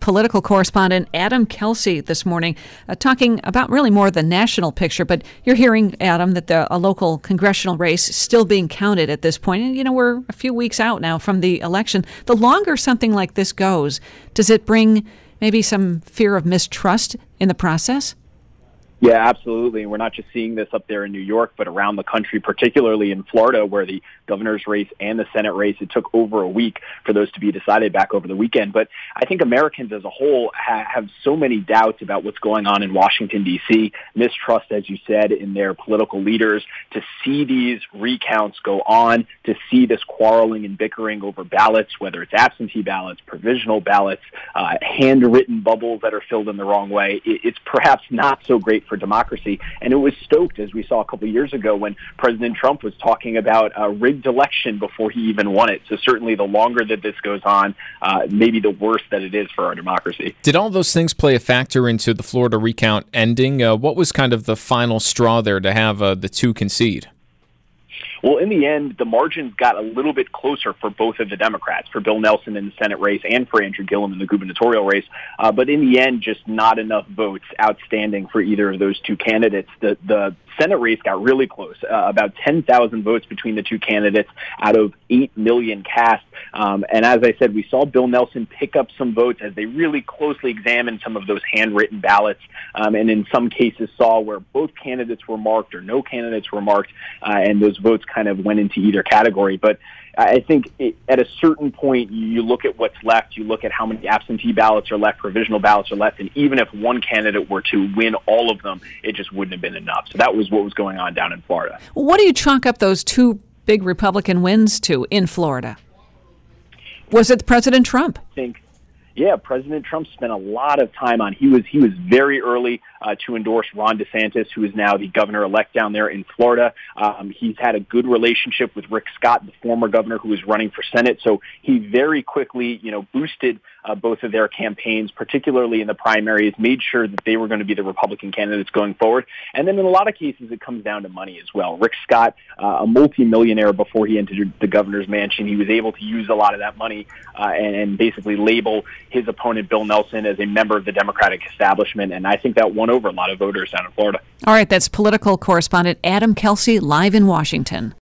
political correspondent Adam Kelsey this morning, talking about really more the national picture. But you're hearing, Adam, that a local congressional race is still being counted at this point. And, we're a few weeks out now from the election. The longer something like this goes, does it bring maybe some fear of mistrust in the process? Yeah, absolutely. We're not just seeing this up there in New York, but around the country, particularly in Florida, where the governor's race and the Senate race, it took over a week for those to be decided back over the weekend. But I think Americans as a whole have so many doubts about what's going on in Washington, D.C., mistrust, as you said, in their political leaders, to see these recounts go on, to see this quarreling and bickering over ballots, whether it's absentee ballots, provisional ballots, handwritten bubbles that are filled in the wrong way. It's perhaps not so great for democracy. And it was stoked, as we saw a couple of years ago when President Trump was talking about a rigged election before he even won it. So certainly the longer that this goes on, maybe the worse that it is for our democracy. Did all those things play a factor into the Florida recount ending? What was kind of the final straw there to have the two concede? Well, in the end, the margins got a little bit closer for both of the Democrats, for Bill Nelson in the Senate race and for Andrew Gillum in the gubernatorial race. But in the end, just not enough votes outstanding for either of those two candidates. The Senate race got really close, about 10,000 votes between the two candidates out of 8 million cast. And as I said, we saw Bill Nelson pick up some votes as they really closely examined some of those handwritten ballots, and in some cases saw where both candidates were marked or no candidates were marked, and those votes kind of went into either category. But I think at a certain point, you look at what's left, you look at how many absentee ballots are left, provisional ballots are left, and even if one candidate were to win all of them, it just wouldn't have been enough. So that was what was going on down in Florida. What do you chalk up those two big Republican wins to in Florida? Was it President Trump? Yeah, President Trump spent a lot of time on. He was very early to endorse Ron DeSantis, who is now the governor-elect down there in Florida. He's had a good relationship with Rick Scott, the former governor who was running for Senate. So he very quickly, boosted both of their campaigns, particularly in the primaries, made sure that they were going to be the Republican candidates going forward. And then in a lot of cases, it comes down to money as well. Rick Scott, a multimillionaire before he entered the governor's mansion, he was able to use a lot of that money and basically label his opponent, Bill Nelson, as a member of the Democratic establishment. And I think that won over a lot of voters down in Florida. All right, that's political correspondent Adam Kelsey live in Washington.